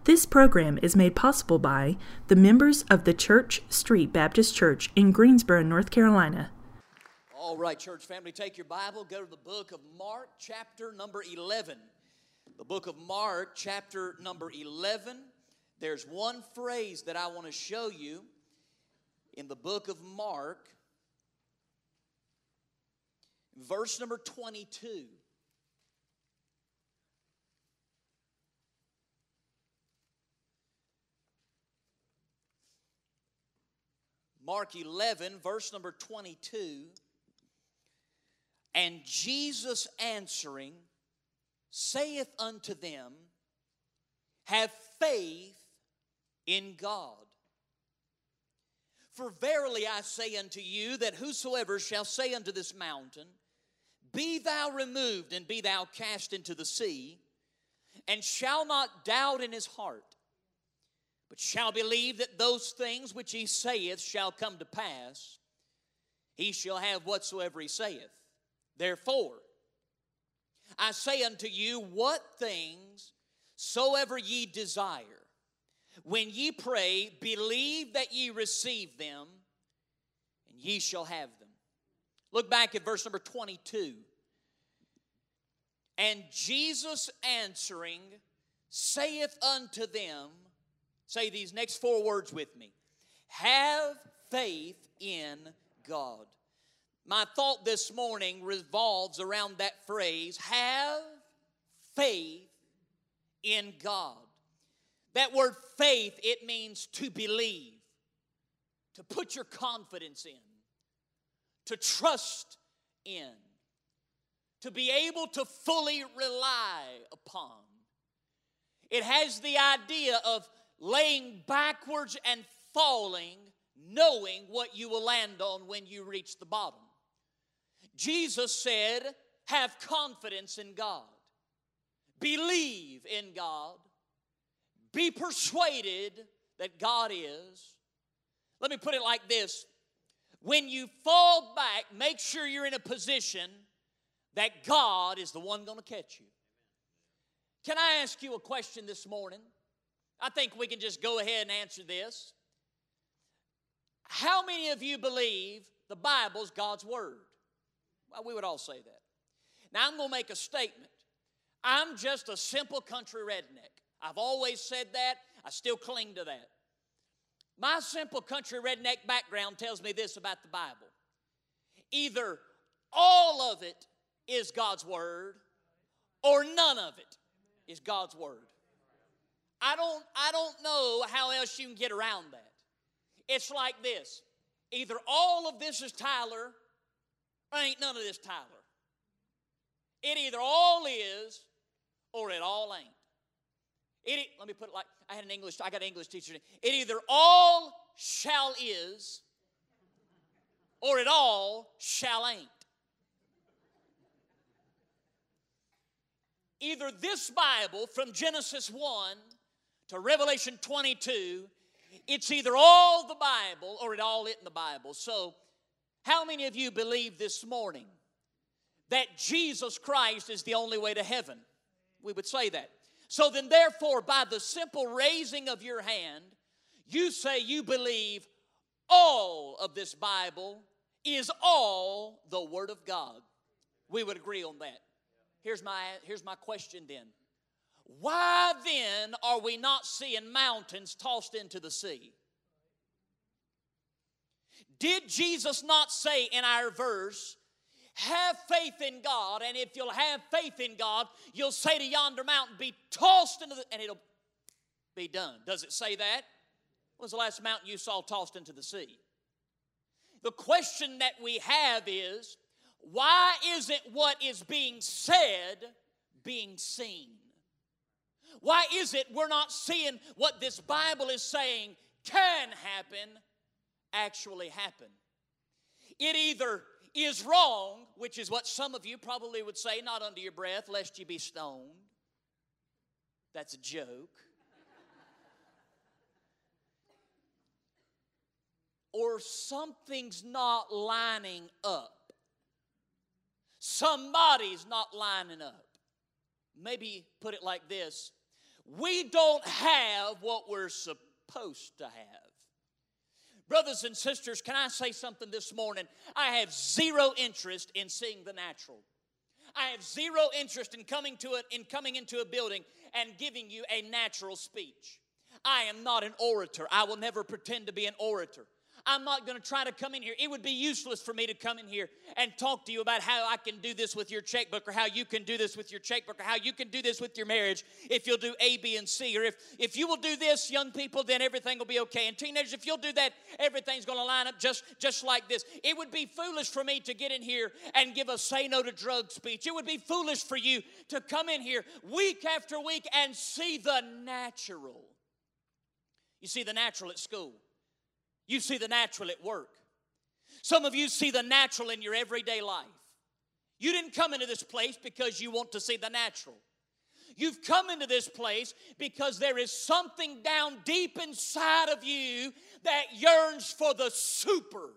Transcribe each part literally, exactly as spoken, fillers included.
This program is made possible by the members of the Church Street Baptist Church in Greensboro, North Carolina. All right, church family, take your Bible, go to the book of Mark, chapter number eleven. The book of Mark, chapter number eleven. There's one phrase that I want to show you in the book of Mark, verse number twenty-two. Mark eleven, verse number twenty-two. And Jesus answering saith unto them, have faith in God. For verily I say unto you, that whosoever shall say unto this mountain, be thou removed, and be thou cast into the sea, and shall not doubt in his heart, but shall believe that those things which he saith shall come to pass, he shall have whatsoever he saith. Therefore, I say unto you, what things soever ye desire, when ye pray, believe that ye receive them, and ye shall have them. Look back at verse number twenty-two. And Jesus answering saith unto them, say these next four words with me, have faith in God. My thought this morning revolves around that phrase, have faith in God. That word faith, it means to believe, to put your confidence in, to trust in, to be able to fully rely upon. It has the idea of laying backwards and falling, knowing what you will land on when you reach the bottom. Jesus said, have confidence in God. Believe in God. Be persuaded that God is. Let me put it like this. When you fall back, make sure you're in a position that God is the one going to catch you. Can I ask you a question this morning? I think we can just go ahead and answer this. How many of you believe the Bible's God's Word? Well, we would all say that. Now, I'm going to make a statement. I'm just a simple country redneck. I've always said that. I still cling to that. My simple country redneck background tells me this about the Bible. Either all of it is God's Word or none of it is God's Word. I don't, I don't know how else you can get around that. It's like this. Either all of this is Tyler or ain't none of this Tyler. It either all is or it all ain't. It, let me put it like, I had an English, I got an English teacher. It either all shall is or it all shall ain't. Either this Bible from Genesis one to Revelation twenty-two, it's either all the Bible or it all isn't the Bible. So, how many of you believe this morning that Jesus Christ is the only way to heaven? We would say that. So then, therefore, by the simple raising of your hand, you say you believe all of this Bible is all the Word of God. We would agree on that. Here's my, here's my question then. Why then are we not seeing mountains tossed into the sea? Did Jesus not say in our verse, have faith in God, and if you'll have faith in God, you'll say to yonder mountain, be tossed into the, and it'll be done. Does it say that? When was the last mountain you saw tossed into the sea? The question that we have is, why isn't what is being said being seen? Why is it we're not seeing what this Bible is saying can happen, actually happen? It either is wrong, which is what some of you probably would say, not under your breath, lest you be stoned. That's a joke. Or something's not lining up. Somebody's not lining up. Maybe put it like this. we don't have what we're supposed to have. Brothers and sisters, can I say something this morning? I have zero interest in seeing the natural. I have zero interest in coming to it, in coming into a building and giving you a natural speech. I am not an orator. I will never pretend to be an orator. I'm not going to try to come in here. It would be useless for me to come in here and talk to you about how I can do this with your checkbook, or how you can do this with your checkbook, or how you can do this with your marriage if you'll do A, B, and C. Or if, if you will do this, young people, then everything will be okay. And teenagers, if you'll do that, everything's going to line up just, just like this. It would be foolish for me to get in here and give a say no to drugs speech. It would be foolish for you to come in here week after week and see the natural. You see the natural at school. You see the natural at work. Some of you see the natural in your everyday life. You didn't come into this place because you want to see the natural. You've come into this place because there is something down deep inside of you that yearns for the supernatural.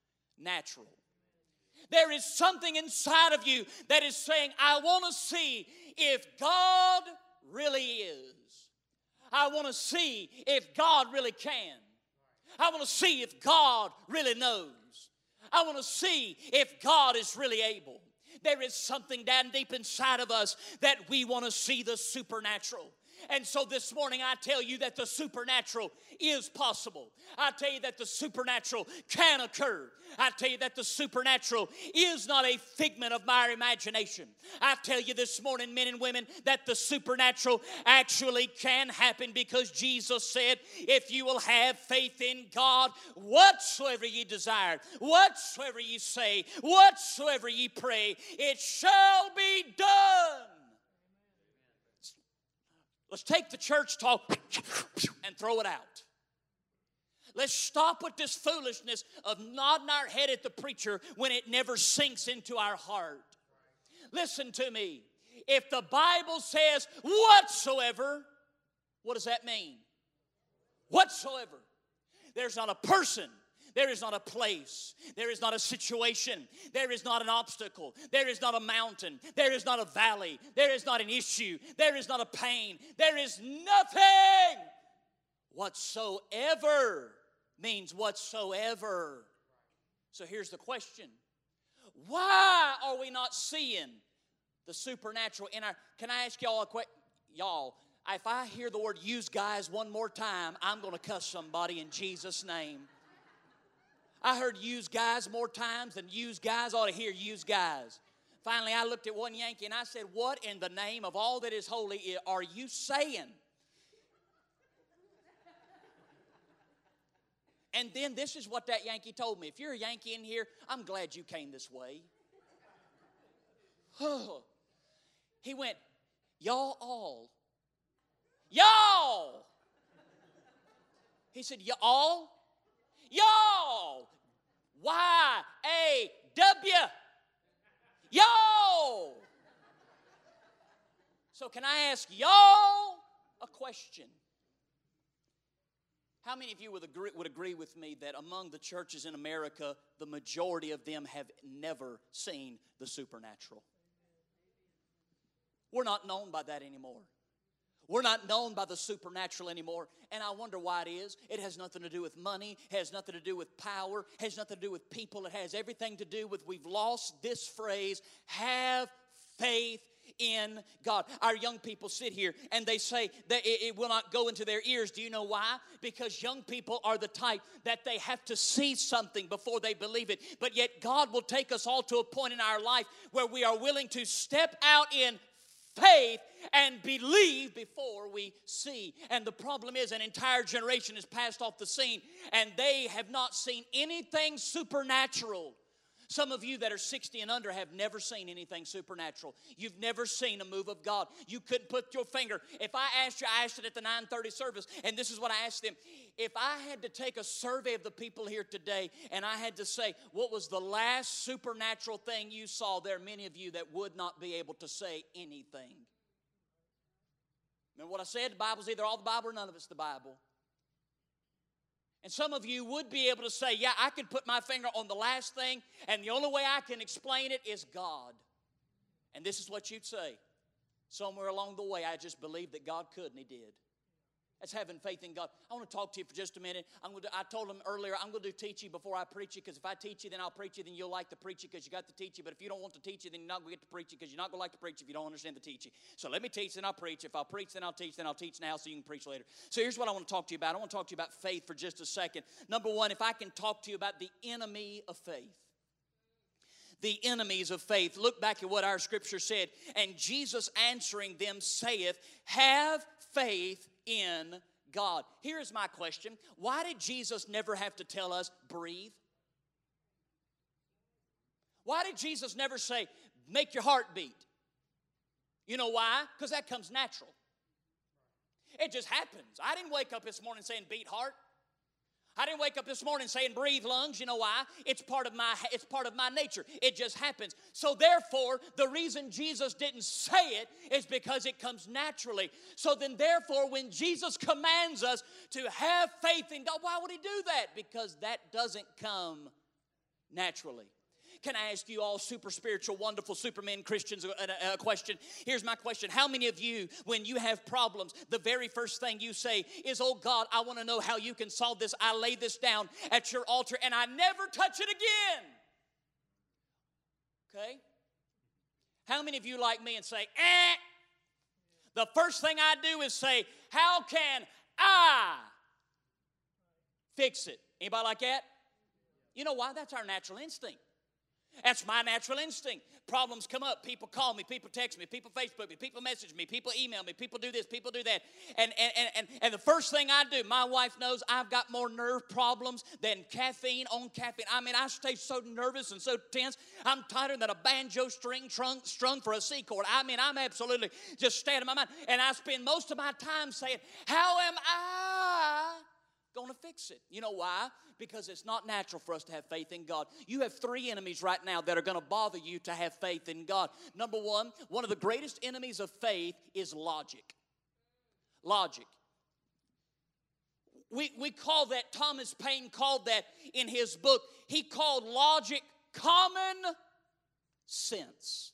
There is something inside of you that is saying, I want to see if God really is. I want to see if God really can. I want to see if God really knows. I want to see if God is really able. There is something down deep inside of us that we want to see the supernatural. And so this morning I tell you that the supernatural is possible. I tell you that the supernatural can occur. I tell you that the supernatural is not a figment of my imagination. I tell you this morning, men and women, that the supernatural actually can happen, because Jesus said, if you will have faith in God, whatsoever ye desire, whatsoever ye say, whatsoever ye pray, it shall be done. Let's take the church talk and throw it out. Let's stop with this foolishness of nodding our head at the preacher when it never sinks into our heart. Listen to me. If the Bible says whatsoever, what does that mean? Whatsoever. There's not a person. There is not a place. There is not a situation. There is not an obstacle. There is not a mountain. There is not a valley. There is not an issue. There is not a pain. There is nothing. Whatsoever means whatsoever. So here's the question. Why are we not seeing the supernatural in our... Can I ask y'all a question? Y'all, if I hear the word "use guys" one more time, I'm going to cuss somebody in Jesus' name. I heard "use guys" more times than "use guys" ought to hear "use guys." Finally, I looked at one Yankee and I said, what in the name of all that is holy are you saying? And then this is what that Yankee told me. If you're a Yankee in here, I'm glad you came this way. He went, y'all all. Y'all. He said, y'all. Y'all. Y A W. Y'all. So can I ask y'all a question? How many of you would agree, would agree with me that among the churches in America, the majority of them have never seen the supernatural? We're not known by that anymore. We're not known by the supernatural anymore, and I wonder why it is. It has nothing to do with money, has nothing to do with power, has nothing to do with people. It has everything to do with, we've lost this phrase, have faith in God. Our young people sit here and they say that it, it will not go into their ears. Do you know why? Because young people are the type that they have to see something before they believe it. But yet God will take us all to a point in our life where we are willing to step out in faith and believe before we see. And the problem is an entire generation has passed off the scene and they have not seen anything supernatural. Some of you that are sixty and under have never seen anything supernatural. You've never seen a move of God. You couldn't put your finger. If I asked you, I asked it at the nine thirty service, and this is what I asked them. If I had to take a survey of the people here today, and I had to say, what was the last supernatural thing you saw, there are many of you that would not be able to say anything. Remember what I said? The Bible's either all the Bible or none of it's the Bible. And some of you would be able to say, yeah, I can put my finger on the last thing, and the only way I can explain it is God. And this is what you'd say. Somewhere along the way, I just believed that God could, and He did. That's having faith in God. I want to talk to you for just a minute. I'm going to, I told them earlier, I'm going to do teach you before I preach you, because if I teach you, then I'll preach you, then you'll like to preach you because you got to teach you. But if you don't want to teach you, then you're not going to get to preach you because you're not going to like to preach if you don't understand the teaching. So let me teach, then I'll preach. If I'll preach, then I'll teach. Then I'll teach now so you can preach later. So here's what I want to talk to you about. I want to talk to you about faith for just a second. Number one, if I can talk to you about the enemy of faith. The enemies of faith. Look back at what our scripture said. And Jesus answering them saith, have faith in God. Here is my question. Why did Jesus never have to tell us, breathe? Why did Jesus never say, make your heart beat? You know why? Because that comes natural. It just happens. I didn't wake up this morning saying, beat heart. I didn't wake up this morning saying breathe lungs. You know why? It's part of my it's part of my nature. It just happens. So therefore, the reason Jesus didn't say it is because it comes naturally. So then therefore, when Jesus commands us to have faith in God, why would He do that? Because that doesn't come naturally. Can I ask you all super spiritual, wonderful Superman Christians a, a, a question? Here's my question. How many of you, when you have problems, the very first thing you say is, oh God, I want to know how you can solve this. I lay this down at your altar and I never touch it again. Okay? How many of you like me and say, eh? The first thing I do is say, how can I fix it? Anybody like that? You know why? That's our natural instinct. That's my natural instinct. Problems come up. People call me. People text me. People Facebook me. People message me. People email me. People do this. People do that. And, and, and, and the first thing I do, my wife knows I've got more nerve problems than caffeine on caffeine. I mean, I stay so nervous and so tense. I'm tighter than a banjo string strung, strung for a C chord. I mean, I'm absolutely just staying in my mind. And I spend most of my time saying, how am I going to fix it? You know why? Because it's not natural for us to have faith in God. You have three enemies right now that are going to bother you to have faith in God. Number one, one of the greatest enemies of faith is logic. Logic. We, we call that, Thomas Paine called that in his book, he called logic common sense.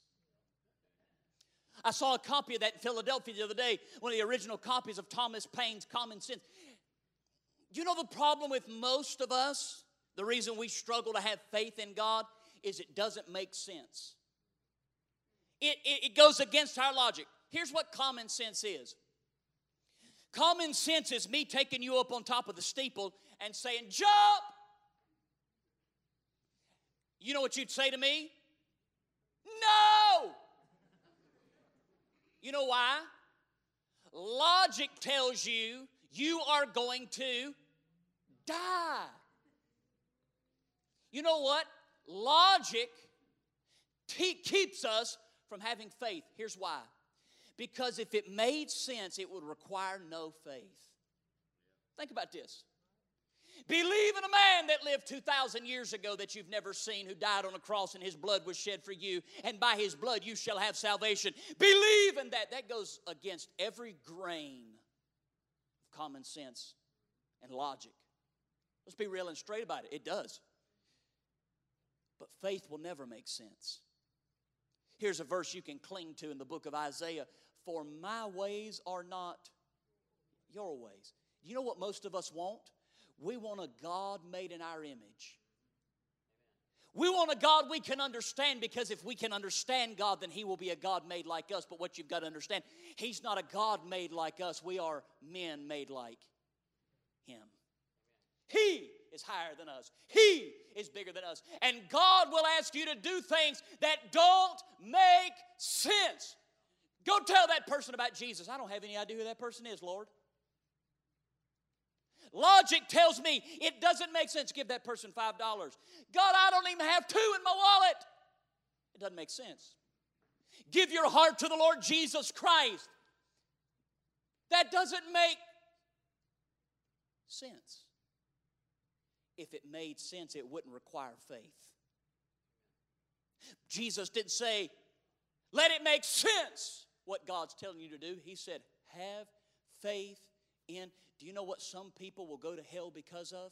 I saw a copy of that in Philadelphia the other day, one of the original copies of Thomas Paine's Common Sense. You know the problem with most of us, the reason we struggle to have faith in God, is it doesn't make sense. It, it, it goes against our logic. Here's what common sense is. Common sense is me taking you up on top of the steeple and saying, jump! You know what you'd say to me? No! You know why? Logic tells you you are going to die. You know what? Logic te- keeps us from having faith. Here's why. Because if it made sense, it would require no faith. Think about this. Believe in a man that lived two thousand years ago that you've never seen, who died on a cross and his blood was shed for you, and by his blood you shall have salvation. Believe in that. That goes against every grain of common sense and logic. Let's be real and straight about it. It does. But faith will never make sense. Here's a verse you can cling to in the book of Isaiah. For my ways are not your ways. You know what most of us want? We want a God made in our image. We want a God we can understand, because if we can understand God, then He will be a God made like us. But what you've got to understand, He's not a God made like us. We are men made like Him. He is higher than us. He is bigger than us. And God will ask you to do things that don't make sense. Go tell that person about Jesus. I don't have any idea who that person is, Lord. Logic tells me it doesn't make sense. Give that person five dollars. God, I don't even have two in my wallet. It doesn't make sense. Give your heart to the Lord Jesus Christ. That doesn't make sense. If it made sense, it wouldn't require faith. Jesus didn't say, let it make sense what God's telling you to do. He said, have faith in. Do you know what some people will go to hell because of?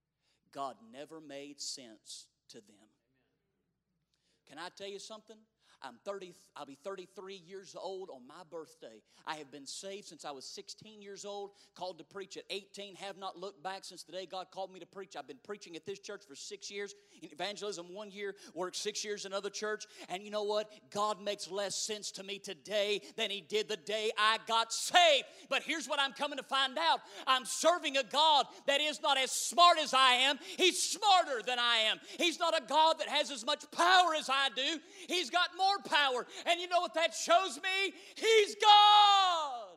God never made sense to them. Can I tell you something? I'm thirty, I'll be thirty-three years old on my birthday. I have been saved since I was sixteen years old, called to preach at eighteen, have not looked back since the day God called me to preach. I've been preaching at this church for six years, in evangelism one year, worked six years in another church. And you know what? God makes less sense to me today than He did the day I got saved. But here's what I'm coming to find out. I'm serving a God that is not as smart as I am. He's smarter than I am. He's not a God that has as much power as I do. He's got more power. And you know what that shows me? He's God.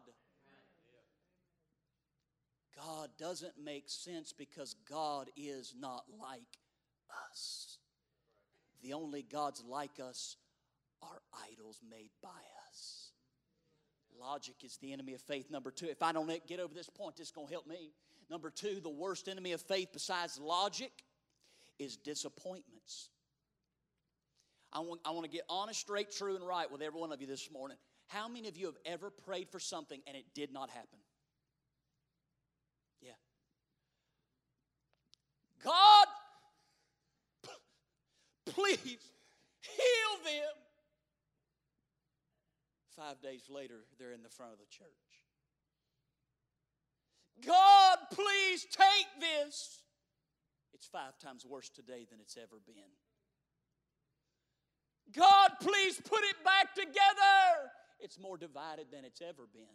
God doesn't make sense because God is not like us. The only gods like us are idols made by us. Logic is the enemy of faith. Number two, if I don't get over this point, this is going to help me. Number two, the worst enemy of faith besides logic is disappointments. I want, I want to get honest, straight, true, and right with every one of you this morning. How many of you have ever prayed for something and it did not happen? Yeah. God, please heal them. Five days later, they're in the front of the church. God, please take this. It's five times worse today than it's ever been. God, please put it back together. It's more divided than it's ever been.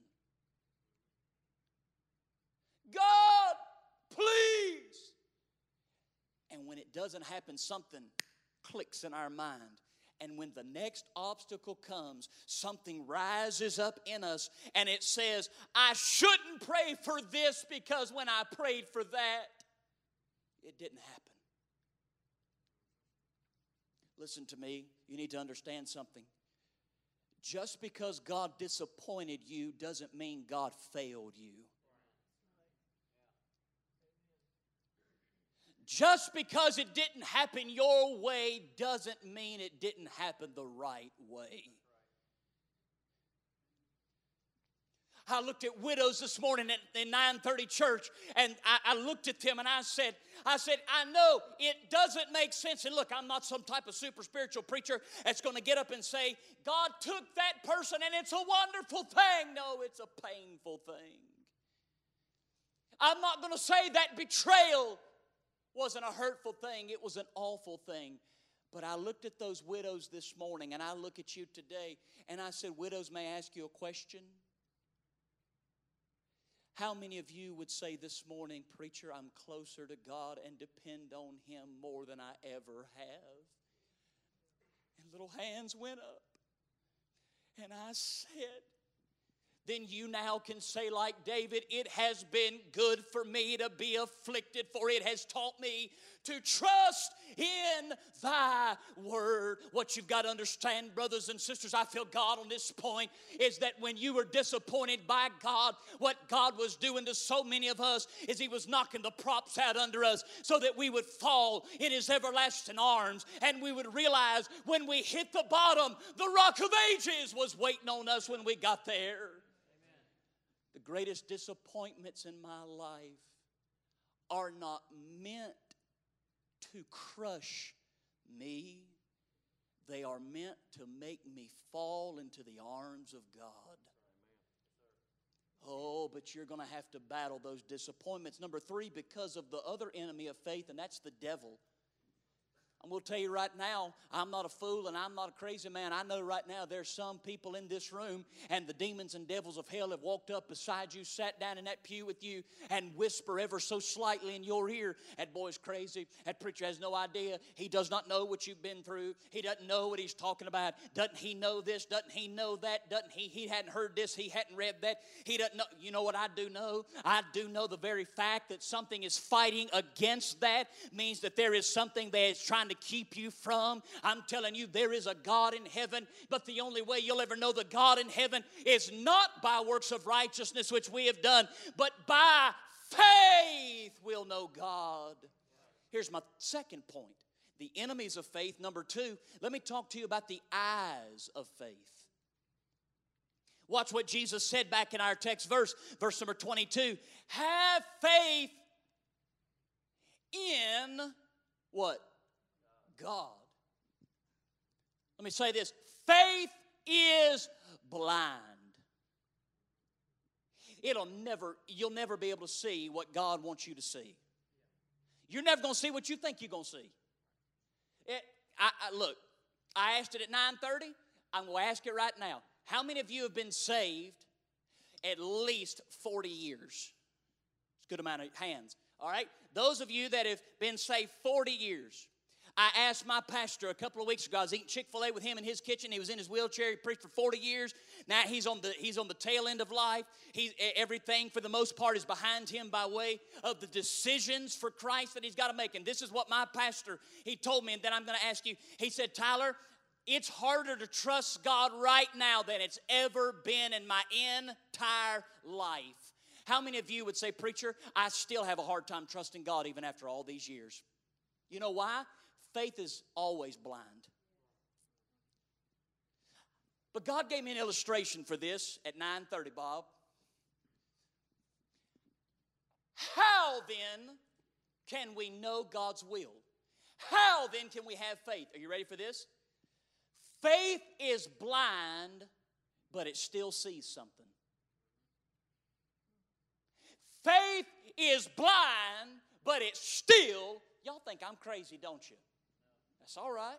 God, please. And when it doesn't happen, something clicks in our mind. And when the next obstacle comes, something rises up in us and it says, I shouldn't pray for this because when I prayed for that, it didn't happen. Listen to me, you need to understand something. Just because God disappointed you doesn't mean God failed you. Just because it didn't happen your way doesn't mean it didn't happen the right way. I looked at widows this morning at, in nine thirty church, and I, I looked at them and I said, I said, I know it doesn't make sense. And look, I'm not some type of super spiritual preacher that's going to get up and say, God took that person and it's a wonderful thing. No, it's a painful thing. I'm not going to say that betrayal wasn't a hurtful thing. It was an awful thing. But I looked at those widows this morning, and I look at you today, and I said, widows, may I ask you a question? How many of you would say this morning, preacher, I'm closer to God and depend on Him more than I ever have? And little hands went up. And I said, then you now can say like David, it has been good for me to be afflicted, for it has taught me to trust in thy word. What you've got to understand, brothers and sisters, I feel God on this point, is that when you were disappointed by God, what God was doing to so many of us is He was knocking the props out under us so that we would fall in His everlasting arms, and we would realize when we hit the bottom, the Rock of Ages was waiting on us when we got there. The greatest disappointments in my life are not meant to crush me. They are meant to make me fall into the arms of God. Oh, but you're going to have to battle those disappointments. Number three, because of the other enemy of faith, and that's the devil. I'm going to tell you right now, I'm not a fool and I'm not a crazy man. I know right now there's some people in this room, and the demons and devils of hell have walked up beside you, sat down in that pew with you, and whisper ever so slightly in your ear, that boy's crazy, that preacher has no idea, he does not know what you've been through, he doesn't know what he's talking about, doesn't he know this, doesn't he know that, doesn't he, he hadn't heard this, he hadn't read that, he doesn't know. You know what I do know? I do know the very fact that something is fighting against that means that there is something that is trying to keep you from. I'm telling you, there is a God in heaven, but the only way you'll ever know the God in heaven is not by works of righteousness which we have done, but by faith we'll know God. Here's my second point. The enemies of faith. Number two, let me talk to you about the eyes of faith. Watch what Jesus said back in our text verse, verse number twenty-two. Have faith in what? God. Let me say this. Faith is blind. It'll never, you'll never be able to see what God wants you to see. You're never going to see what you think you're going to see. It, I, I, look, I asked it at nine thirty. I'm going to ask it right now. How many of you have been saved at least forty years? It's a good amount of hands. All right? Those of you that have been saved forty years. I asked my pastor a couple of weeks ago. I was eating Chick-fil-A with him in his kitchen. He was in his wheelchair. He preached for forty years. Now he's on the he's on the tail end of life. He, everything, for the most part, is behind him by way of the decisions for Christ that he's got to make. And this is what my pastor, he told me, and then I'm going to ask you. He said, Tyler, it's harder to trust God right now than it's ever been in my entire life. How many of you would say, preacher, I still have a hard time trusting God even after all these years? You know why? Faith is always blind. But God gave me an illustration for this at nine thirty, Bob. How then can we know God's will? How then can we have faith? Are you ready for this? Faith is blind, but it still sees something. Faith is blind, but it still, y'all think I'm crazy, don't you? That's all right.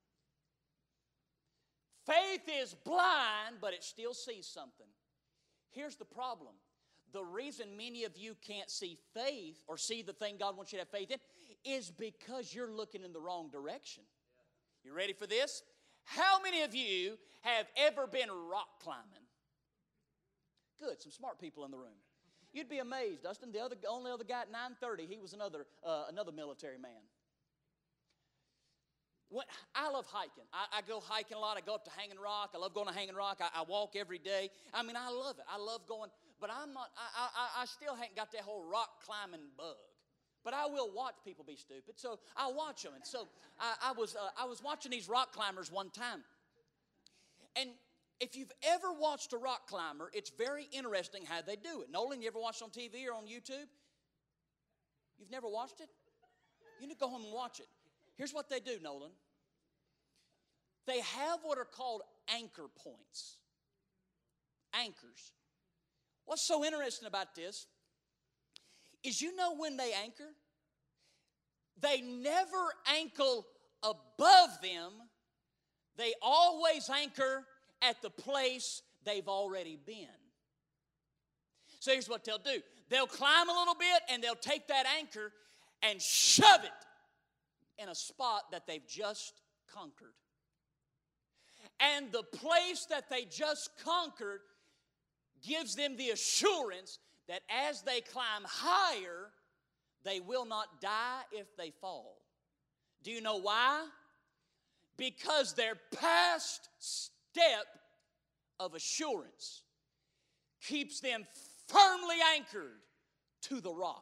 Faith is blind, but it still sees something. Here's the problem. The reason many of you can't see faith or see the thing God wants you to have faith in is because you're looking in the wrong direction. You ready for this? How many of you have ever been rock climbing? Good, some smart people in the room. You'd be amazed, Dustin. The other, only other guy at nine thirty, he was another, uh, another military man. When, I love hiking. I, I go hiking a lot. I go up to Hanging Rock. I love going to Hanging Rock. I, I walk every day. I mean, I love it. I love going, but I'm not, I, I, I still haven't got that whole rock climbing bug. But I will watch people be stupid, so I watch them. And so I, I was uh, I was watching these rock climbers one time. And if you've ever watched a rock climber, it's very interesting how they do it. Nolan, you ever watched it on T V or on YouTube? You've never watched it? You need to go home and watch it. Here's what they do, Nolan. They have what are called anchor points. Anchors. What's so interesting about this is, you know, when they anchor, they never anchor above them. They always anchor at the place they've already been. So here's what they'll do. They'll climb a little bit and they'll take that anchor and shove it in a spot that they've just conquered. And the place that they just conquered gives them the assurance that as they climb higher, they will not die if they fall. Do you know why? Because their past step of assurance keeps them firmly anchored to the rock.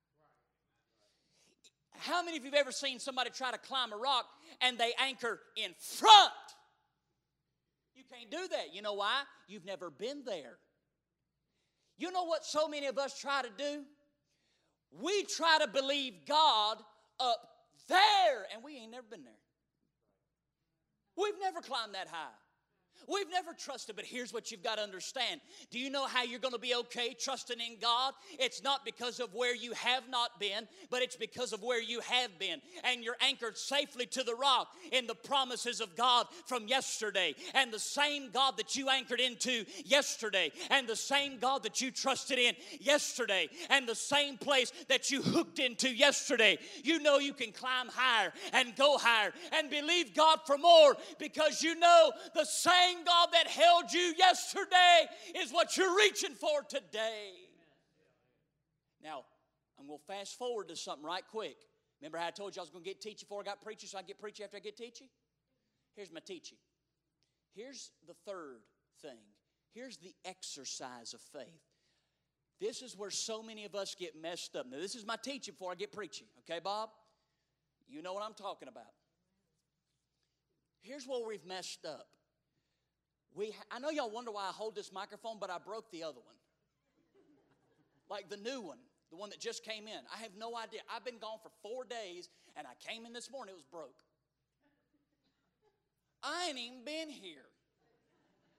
How many of you have ever seen somebody try to climb a rock and they anchor in front? You can't do that. You know why? You've never been there. You know what so many of us try to do? We try to believe God up there, and we ain't never been there. We've never climbed that high. We've never trusted, but here's what you've got to understand. Do you know how you're going to be okay trusting in God? It's not because of where you have not been, but it's because of where you have been. And you're anchored safely to the rock in the promises of God from yesterday. And the same God that you anchored into yesterday, and the same God that you trusted in yesterday, and the same place that you hooked into yesterday. You know you can climb higher and go higher and believe God for more, because you know the same God that held you yesterday is what you're reaching for today. Now, I'm going to fast forward to something right quick. Remember how I told you I was going to get teachy before I got preachy, so I get preachy after I get teachy? Here's my teachy. Here's the third thing. Here's the exercise of faith. This is where so many of us get messed up. Now, this is my teaching before I get preachy. Okay, Bob? You know what I'm talking about. Here's where we've messed up. We, I know y'all wonder why I hold this microphone, but I broke the other one. Like the new one, the one that just came in. I have no idea. I've been gone for four days, and I came in this morning, it was broke. I ain't even been here.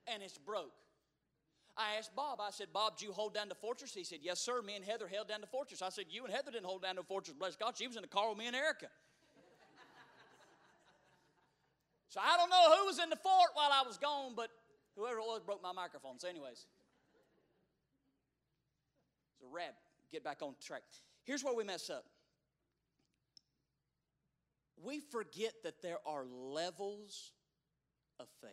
and it's broke. I asked Bob, I said, Bob, did you hold down the fortress? He said, yes, sir. Me and Heather held down the fortress. I said, you and Heather didn't hold down the fortress. Bless God, she was in the car with me and Erica. So I don't know who was in the fort while I was gone, but whoever it was broke my microphone. So anyways. It's a wrap. Get back on track. Here's where we mess up. We forget that there are levels of faith.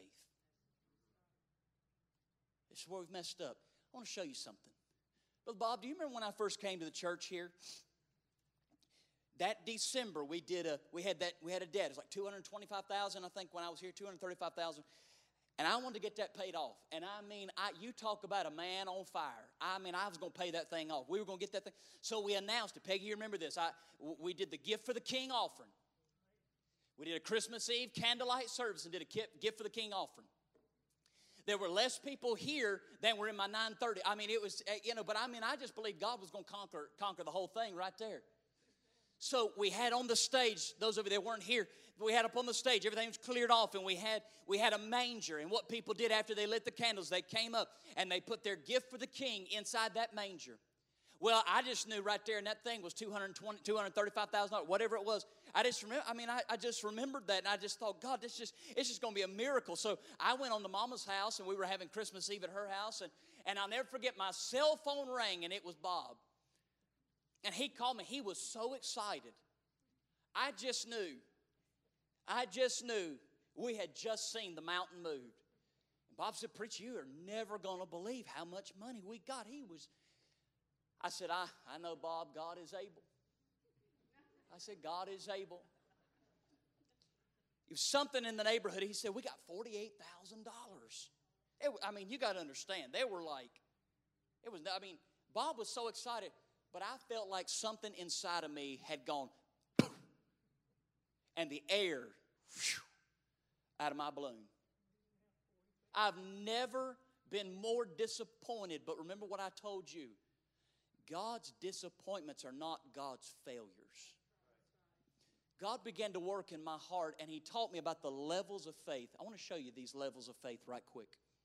This is where we've messed up. I want to show you something. Brother Bob, do you remember when I first came to the church here? That December we did a we had that we had a debt. It was like two hundred twenty-five thousand dollars, I think, when I was here, two hundred thirty-five thousand dollars. And I wanted to get that paid off. And I mean, I, you talk about a man on fire. I mean, I was going to pay that thing off. We were going to get that thing. So we announced it. Peggy, you remember this. I, we did the gift for the king offering. We did a Christmas Eve candlelight service and did a gift for the king offering. There were less people here than were in my nine thirty. I mean, it was, you know, but I mean, I just believed God was going to conquer, conquer the whole thing right there. So we had on the stage, those of you that weren't here, we had up on the stage, everything was cleared off, and we had we had a manger. And what people did after they lit the candles, they came up and they put their gift for the king inside that manger. Well, I just knew right there, and that thing was two hundred twenty, two hundred thirty-five thousand dollars, whatever it was. I just remember, I mean, I, I just remembered that, and I just thought, God, this just it's just going to be a miracle. So I went on to Mama's house, and we were having Christmas Eve at her house, and, and I'll never forget, my cell phone rang, and it was Bob. And he called me. He was so excited. I just knew, I just knew we had just seen the mountain moved. And Bob said, preacher, you are never going to believe how much money we got. He was, I said, I, I know, Bob, God is able. I said, God is able. It was something in the neighborhood. He said, we got forty-eight thousand dollars. I mean, you got to understand. They were like, it was, I mean, Bob was so excited, but I felt like something inside of me had gone, poof, and the air whew, out of my balloon. I've never been more disappointed, but remember what I told you. God's disappointments are not God's failures. God began to work in my heart, and He taught me about the levels of faith. I want to show you these levels of faith right quick.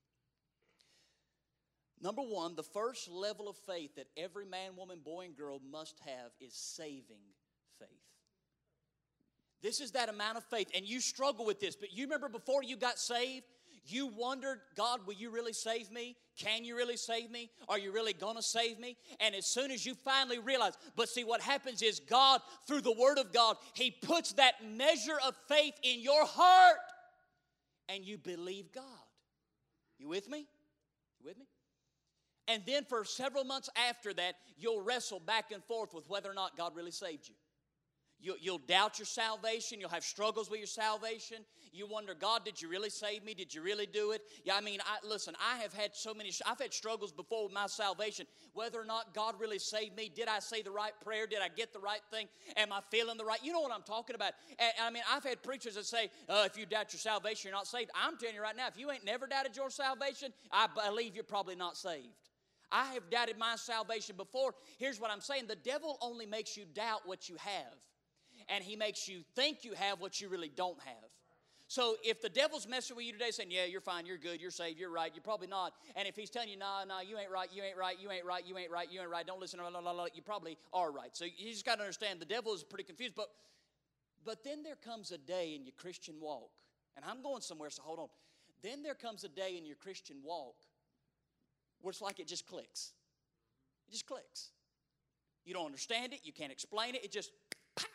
Number one, the first level of faith that every man, woman, boy, and girl must have is saving faith. This is that amount of faith, and you struggle with this, but you remember before you got saved, you wondered, God, will you really save me? Can you really save me? Are you really going to save me? And as soon as you finally realize, but see, what happens is God, through the Word of God, He puts that measure of faith in your heart, and you believe God. You with me? You with me? And then for several months after that, you'll wrestle back and forth with whether or not God really saved you. You'll, you'll doubt your salvation. You'll have struggles with your salvation. You wonder, God, did you really save me? Did you really do it? Yeah, I mean, I, listen, I have had so many, I've had struggles before with my salvation, whether or not God really saved me. Did I say the right prayer? Did I get the right thing? Am I feeling the right? You know what I'm talking about. And, I mean, I've had preachers that say, uh, if you doubt your salvation, you're not saved. I'm telling you right now, if you ain't never doubted your salvation, I believe you're probably not saved. I have doubted my salvation before. Here's what I'm saying. The devil only makes you doubt what you have. And he makes you think you have what you really don't have. So if the devil's messing with you today saying, yeah, you're fine, you're good, you're saved, you're right, you're probably not. And if he's telling you, no, no, you ain't right, you ain't right, you ain't right, you ain't right, you ain't right, don't listen, blah, blah, blah, blah, you probably are right. So you just got to understand the devil is pretty confused. But, but then there comes a day in your Christian walk. And I'm going somewhere, so hold on. Then there comes a day in your Christian walk where it's like it just clicks. It just clicks. You don't understand it. You can't explain it. It just, pow.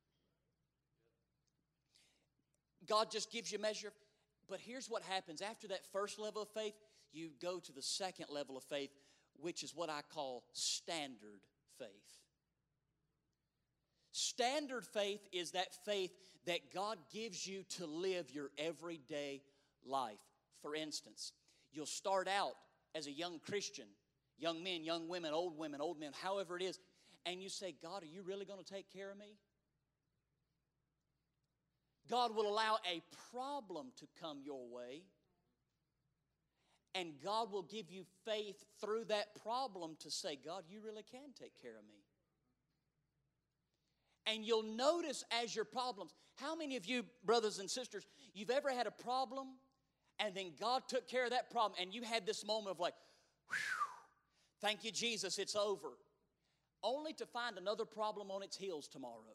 God just gives you a measure. But here's what happens. After that first level of faith, you go to the second level of faith, which is what I call standard faith. Standard faith is that faith that God gives you to live your everyday life. For instance, you'll start out as a young Christian, young men, young women, old women, old men, however it is, and you say, God, are you really going to take care of me? God will allow a problem to come your way, and God will give you faith through that problem to say, God, you really can take care of me. And you'll notice as your problems, how many of you, brothers and sisters, you've ever had a problem And then God took care of that problem, and you had this moment of like, whew, thank you, Jesus, it's over. Only to find another problem on its heels tomorrow.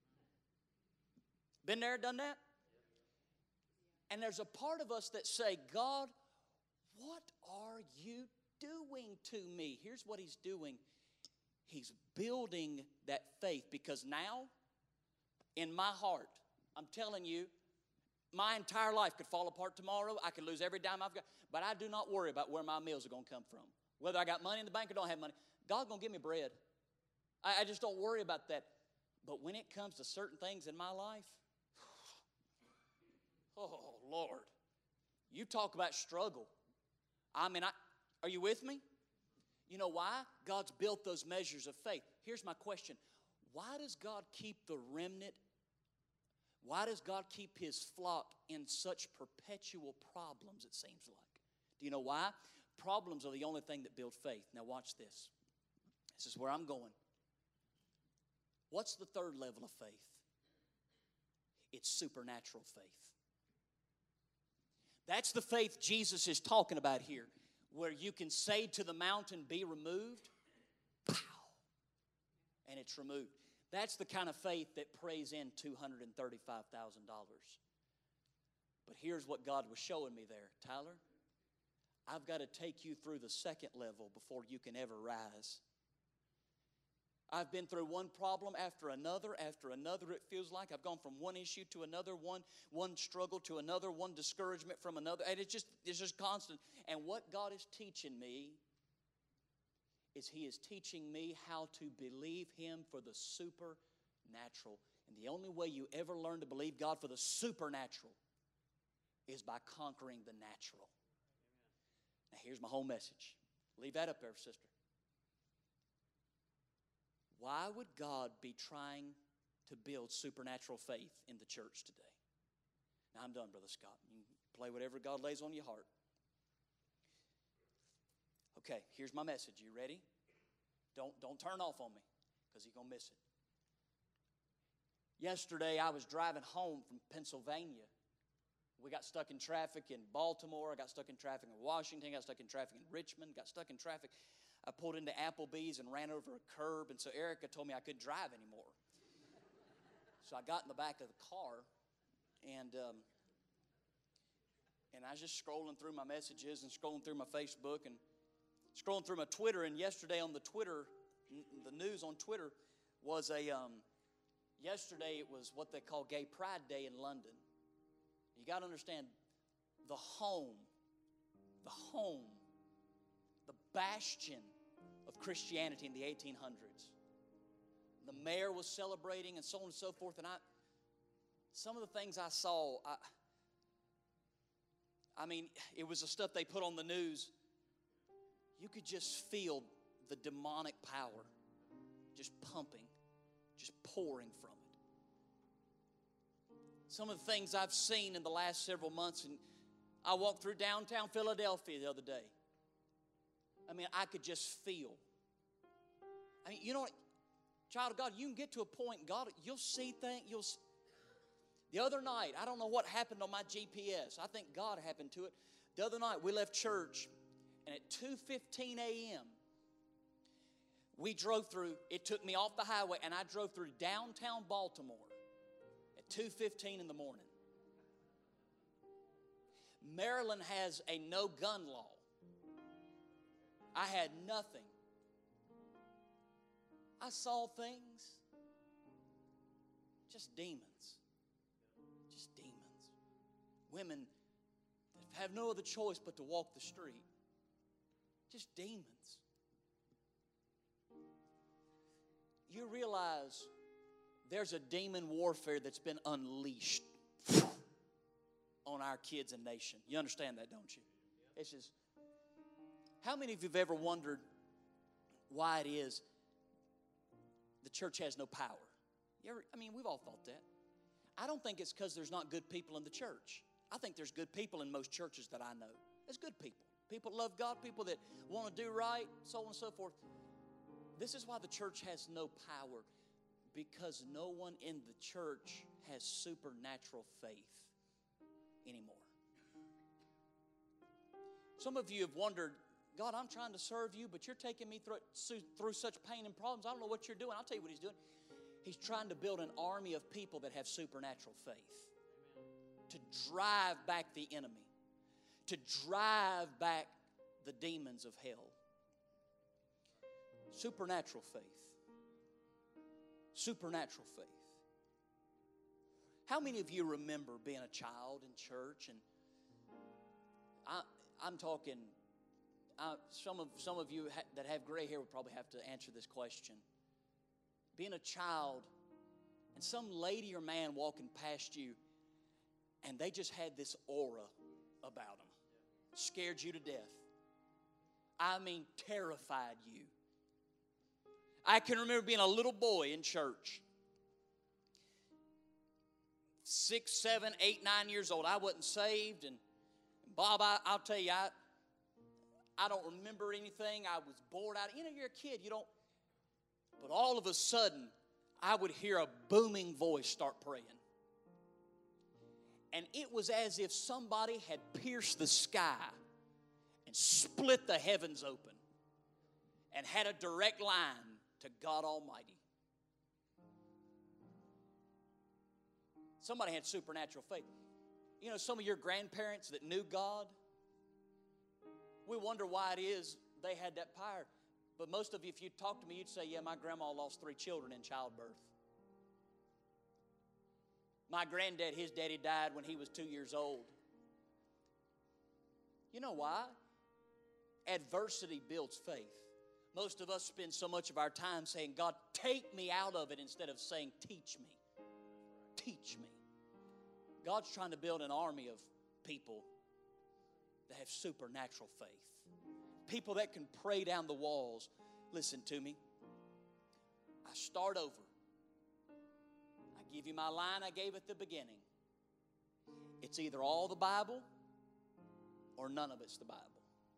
Been there, done that? And there's a part of us that say, God, what are you doing to me? Here's what He's doing. He's building that faith, because now, in my heart, I'm telling you, my entire life could fall apart tomorrow. I could lose every dime I've got. But I do not worry about where my meals are going to come from. Whether I got money in the bank or don't have money, God's going to give me bread. I, I just don't worry about that. But when it comes to certain things in my life, oh, Lord, you talk about struggle. I mean, I, are you with me? You know why? God's built those measures of faith. Here's my question. Why does God keep the remnant? Why does God keep His flock in such perpetual problems, it seems like? Do you know why? Problems are the only thing that build faith. Now watch this. This is where I'm going. What's the third level of faith? It's supernatural faith. That's the faith Jesus is talking about here, where you can say to the mountain, be removed, pow, and it's removed. That's the kind of faith that prays in two hundred thirty-five thousand dollars. But here's what God was showing me there. Tyler, I've got to take you through the second level before you can ever rise. I've been through one problem after another, after another, it feels like. I've gone from one issue to another, one, one struggle to another, one discouragement from another. And it's just, it's just constant. And what God is teaching me is He is teaching me how to believe Him for the supernatural. And the only way you ever learn to believe God for the supernatural is by conquering the natural. Now here's my whole message. Leave that up there, sister. Why would God be trying to build supernatural faith in the church today? Now I'm done, Brother Scott. You can play whatever God lays on your heart. Okay, here's my message. You ready? Don't, don't turn off on me, because you're going to miss it. Yesterday, I was driving home from Pennsylvania. We got stuck in traffic in Baltimore. I got stuck in traffic in Washington. Got stuck in traffic in Richmond. Got stuck in traffic. I pulled into Applebee's and ran over a curb, and so Erica told me I couldn't drive anymore. So I got in the back of the car, and um, and I was just scrolling through my messages and scrolling through my Facebook and scrolling through my Twitter. And yesterday on the Twitter, the news on Twitter was a, um, yesterday it was what they call Gay Pride Day in London. You got to understand, the home, the home, the bastion of Christianity in the eighteen hundreds. The mayor was celebrating and so on and so forth. And I, some of the things I saw, I, I mean, it was the stuff they put on the news. You could just feel the demonic power just pumping, just pouring from it. Some of the things I've seen in the last several months, and I walked through downtown Philadelphia the other day. I mean, I could just feel. I mean, you know what, child of God, you can get to a point, God, you'll see things, you'll. The other night, I don't know what happened on my G P S. I think God happened to it. The other night, we left church, and at two fifteen a.m., we drove through, it took me off the highway, and I drove through downtown Baltimore at two fifteen in the morning. Maryland has a no-gun law. I had nothing. I saw things, just demons. Just demons. Women that have no other choice but to walk the street. Just demons. You realize there's a demon warfare that's been unleashed on our kids and nation. You understand that, don't you? It's just, how many of you have ever wondered why it is the church has no power? You ever, I mean, we've all thought that. I don't think it's because there's not good people in the church. I think there's good people in most churches that I know. There's good people. People love God, people that want to do right, so on and so forth. This is why the church has no power, because no one in the church has supernatural faith anymore. Some of you have wondered, God, I'm trying to serve you, but you're taking me through, through such pain and problems. I don't know what you're doing. I'll tell you what he's doing. He's trying to build an army of people that have supernatural faith. To drive back the enemy. To drive back the demons of hell. Supernatural faith. Supernatural faith. How many of you remember being a child in church? And I, I'm talking, uh, some of some of you ha- that have gray hair would probably have to answer this question. Being a child, and some lady or man walking past you, and they just had this aura about them. Scared you to death. I mean, terrified you. I can remember being a little boy in church. Six, seven, eight, nine years old. I wasn't saved. And Bob, I, I'll tell you, I, I don't remember anything. I was bored out. You know, you're a kid. You don't. But all of a sudden, I would hear a booming voice start praying. And it was as if somebody had pierced the sky and split the heavens open and had a direct line to God Almighty. Somebody had supernatural faith. You know, some of your grandparents that knew God, we wonder why it is they had that power. But most of you, if you talk to me, you'd say, yeah, my grandma lost three children in childbirth. My granddad, his daddy died when he was two years old. You know why? Adversity builds faith. Most of us spend so much of our time saying, God, take me out of it, instead of saying, teach me. Teach me. God's trying to build an army of people that have supernatural faith. People that can pray down the walls. Listen to me. I start over. I give you my line I gave at the beginning. It's either all the Bible or none of it's the Bible.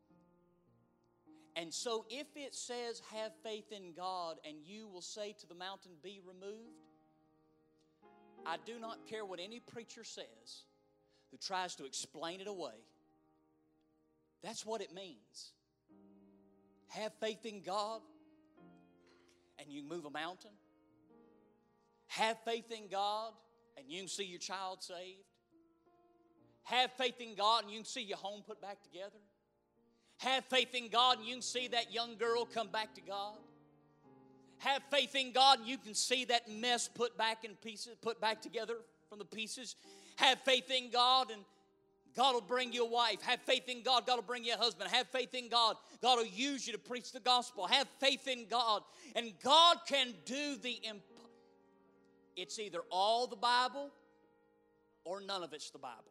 And so if it says have faith in God and you will say to the mountain be removed, I do not care what any preacher says who tries to explain it away. That's what it means. Have faith in God and you can move a mountain. Have faith in God and you can see your child saved. Have faith in God and you can see your home put back together. Have faith in God and you can see that young girl come back to God. Have faith in God and you can see that mess put back in pieces, put back together from the pieces. Have faith in God and God will bring you a wife. Have faith in God, God will bring you a husband. Have faith in God, God will use you to preach the gospel. Have faith in God, and God can do the impossible. It's either all the Bible or none of it's the Bible.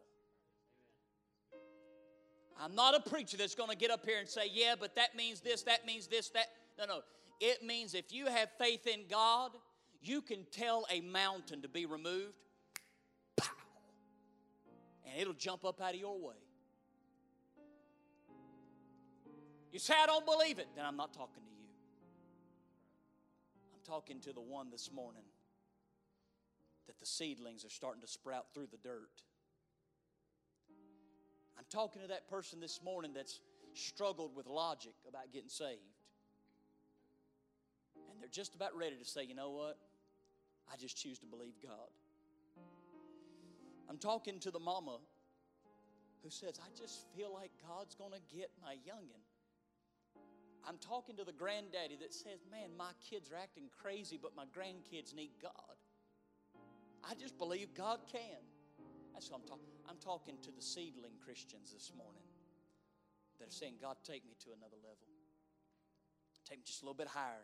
I'm not a preacher that's going to get up here and say, yeah, but that means this, that means this, that. No, no. It means if you have faith in God, you can tell a mountain to be removed. Pow! And it'll jump up out of your way. You say, I don't believe it. Then I'm not talking to you. I'm talking to the one this morning that the seedlings are starting to sprout through the dirt. I'm talking to that person this morning that's struggled with logic about getting saved. And they're just about ready to say, you know what? I just choose to believe God. I'm talking to the mama who says, I just feel like God's going to get my youngin'. I'm talking to the granddaddy that says, man, my kids are acting crazy, but my grandkids need God. I just believe God can. That's what I'm talking. I'm talking to the seedling Christians this morning that are saying, God, take me to another level. Take me just a little bit higher.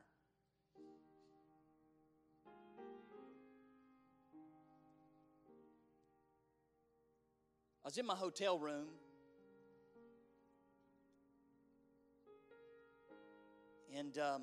I was in my hotel room, and um,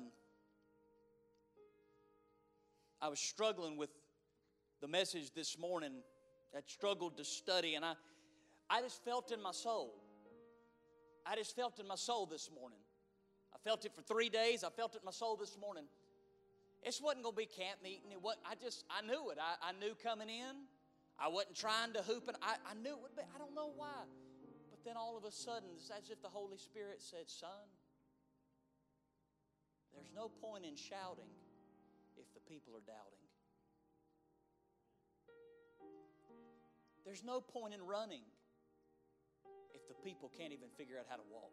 I was struggling with the message this morning. I struggled to study, and I, I just felt in my soul. I just felt in my soul this morning. I felt it for three days. I felt it in my soul this morning. This wasn't going to be camp meeting. It wasn't, I just, I knew it. I, I knew coming in. I wasn't trying to hoop it. I, I knew it would be. I don't know why. But then all of a sudden, it's as if the Holy Spirit said, son, there's no point in shouting if the people are doubting. There's no point in running if the people can't even figure out how to walk.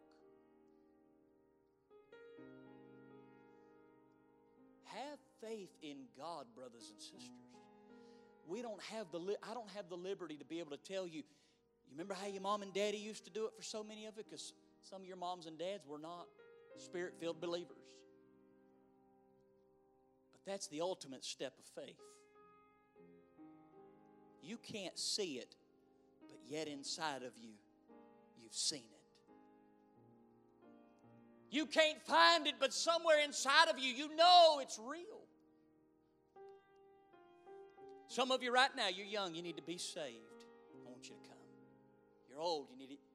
Have faith in God, brothers and sisters. We don't have the li- I don't have the liberty to be able to tell you, you remember how your mom and daddy used to do it for so many of it? Because some of your moms and dads were not Spirit-filled believers. But that's the ultimate step of faith. You can't see it, but yet inside of you, you've seen it. You can't find it, but somewhere inside of you, you know it's real. Some of you right now, you're young, you need to be saved. I want you to come. You're old, you need to